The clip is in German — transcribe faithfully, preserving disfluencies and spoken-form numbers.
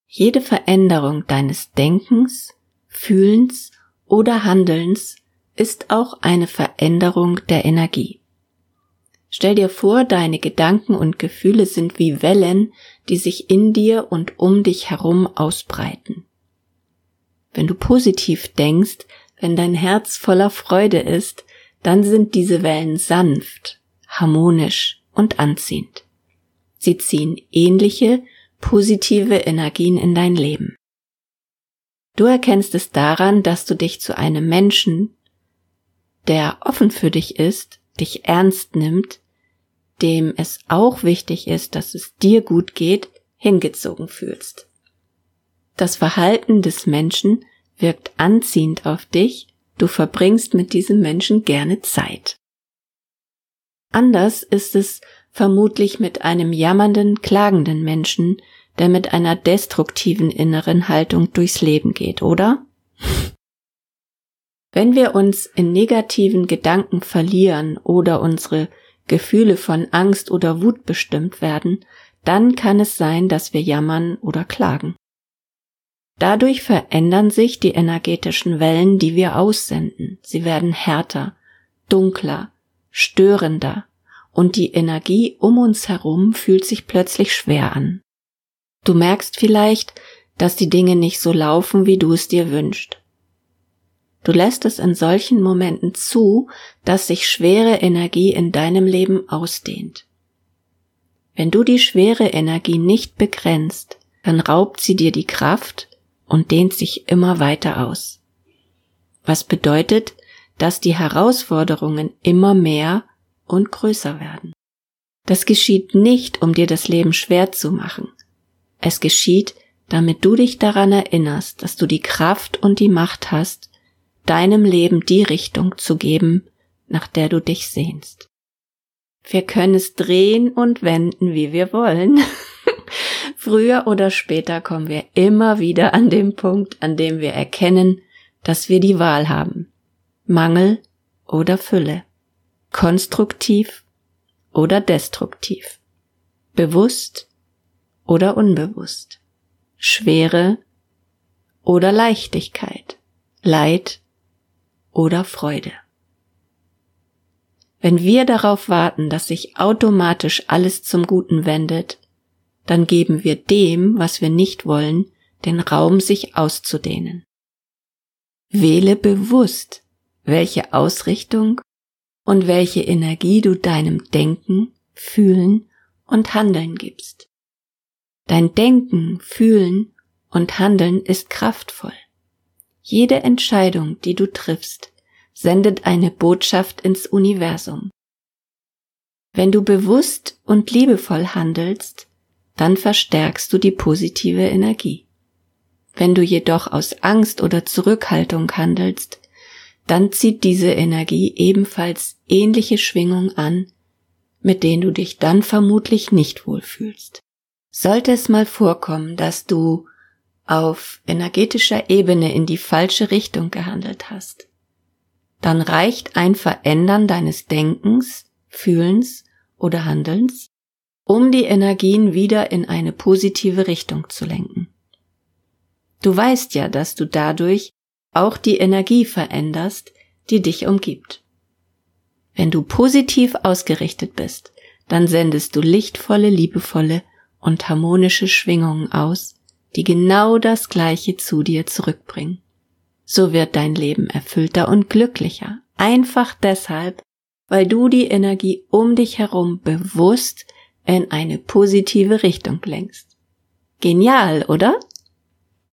Jede Veränderung deines Denkens, Fühlens oder Handelns ist auch eine Veränderung der Energie. Stell dir vor, deine Gedanken und Gefühle sind wie Wellen, die sich in dir und um dich herum ausbreiten. Wenn du positiv denkst, wenn dein Herz voller Freude ist, dann sind diese Wellen sanft, harmonisch und anziehend. Sie ziehen ähnliche, positive Energien in dein Leben. Du erkennst es daran, dass du dich zu einem Menschen, der offen für dich ist, dich ernst nimmt, dem es auch wichtig ist, dass es dir gut geht, hingezogen fühlst. Das Verhalten des Menschen wirkt anziehend auf dich, du verbringst mit diesem Menschen gerne Zeit. Anders ist es vermutlich mit einem jammernden, klagenden Menschen, der mit einer destruktiven inneren Haltung durchs Leben geht, oder? Wenn wir uns in negativen Gedanken verlieren oder unsere Gefühle von Angst oder Wut bestimmt werden, dann kann es sein, dass wir jammern oder klagen. Dadurch verändern sich die energetischen Wellen, die wir aussenden. Sie werden härter, dunkler, störender und die Energie um uns herum fühlt sich plötzlich schwer an. Du merkst vielleicht, dass die Dinge nicht so laufen, wie du es dir wünschst. Du lässt es in solchen Momenten zu, dass sich schwere Energie in deinem Leben ausdehnt. Wenn du die schwere Energie nicht begrenzt, dann raubt sie dir die Kraft und dehnt sich immer weiter aus. Was bedeutet, dass die Herausforderungen immer mehr und größer werden. Das geschieht nicht, um dir das Leben schwer zu machen. Es geschieht, damit du dich daran erinnerst, dass du die Kraft und die Macht hast, deinem Leben die Richtung zu geben, nach der du dich sehnst. Wir können es drehen und wenden, wie wir wollen. Früher oder später kommen wir immer wieder an den Punkt, an dem wir erkennen, dass wir die Wahl haben. Mangel oder Fülle. Konstruktiv oder destruktiv. Bewusst oder unbewusst. Schwere oder Leichtigkeit. Leid oder Freude. Wenn wir darauf warten, dass sich automatisch alles zum Guten wendet, dann geben wir dem, was wir nicht wollen, den Raum, sich auszudehnen. Wähle bewusst, welche Ausrichtung und welche Energie du deinem Denken, Fühlen und Handeln gibst. Dein Denken, Fühlen und Handeln ist kraftvoll. Jede Entscheidung, die du triffst, sendet eine Botschaft ins Universum. Wenn du bewusst und liebevoll handelst, dann verstärkst du die positive Energie. Wenn du jedoch aus Angst oder Zurückhaltung handelst, dann zieht diese Energie ebenfalls ähnliche Schwingungen an, mit denen du dich dann vermutlich nicht wohlfühlst. Sollte es mal vorkommen, dass du auf energetischer Ebene in die falsche Richtung gehandelt hast, dann reicht ein Verändern deines Denkens, Fühlens oder Handelns, um die Energien wieder in eine positive Richtung zu lenken. Du weißt ja, dass du dadurch auch die Energie veränderst, die dich umgibt. Wenn du positiv ausgerichtet bist, dann sendest du lichtvolle, liebevolle und harmonische Schwingungen aus, die genau das Gleiche zu dir zurückbringen. So wird dein Leben erfüllter und glücklicher, einfach deshalb, weil du die Energie um dich herum bewusst in eine positive Richtung lenkst. Genial, oder?